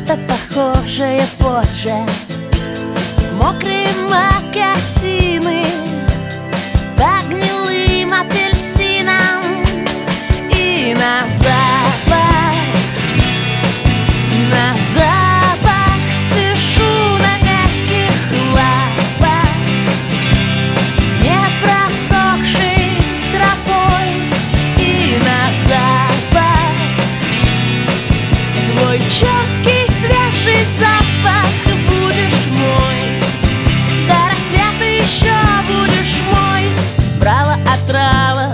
что-то похожее позже. Мокрые мокасины по гнилым апельсинам. И на запах спешу на мягких лапах, не просохшей тропой. И на запах твой четкий свежий запах. Будешь мой, до рассвета еще будешь мой. Справа отрава,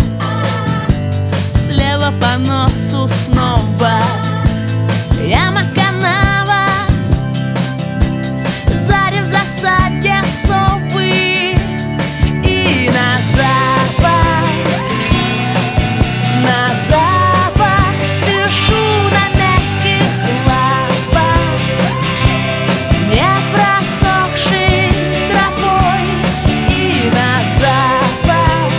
слева по носу снова яма, канава, заря в засаде совы. И на запах спешу на мягких лапах, не просохшей тропой. И на запах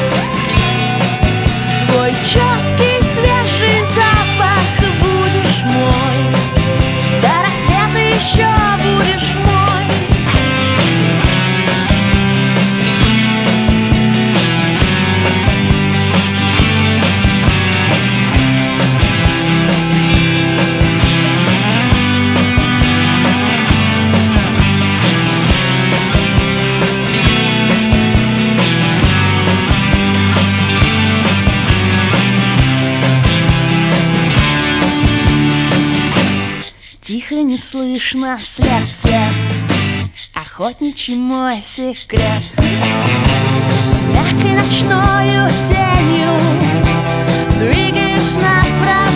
твой четкий свежий запах. Будешь мой, до рассвета еще будешь мой. Тихо, не слышно, след в след, охотничий мой секрет. Мягкой ночною тенью двигаешь направо.